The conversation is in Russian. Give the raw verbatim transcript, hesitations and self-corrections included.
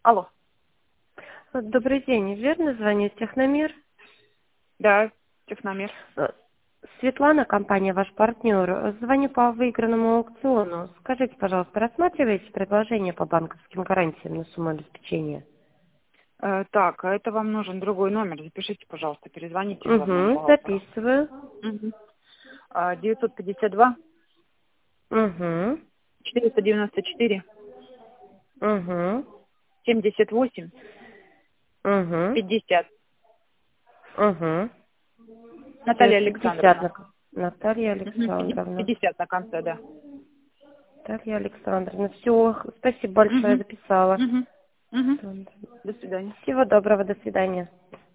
Алло. Добрый день, верно звонит Техномир? Да, Техномир. Э, Светлана, компания ваш партнер. Звоню по выигранному аукциону. Скажите, пожалуйста, рассматриваете предложение по банковским гарантиям на сумму обеспечения? Э, так, а это вам нужен другой номер. Запишите, пожалуйста, перезвоните главному Угу, бухгалтеру. записываю. Мгм. А, девятьсот пятьдесят два Угу, четыреста девяносто четыре угу, семьдесят восемь угу, пятьдесят. угу. Наталья пятьдесят Александровна. на... Наталья Мгм, пяти- Александровна. пятьдесят на конце, да. Наталья Александровна. Все, спасибо большое, Угу. записала. Угу. Угу. До свидания. Всего доброго, до свидания.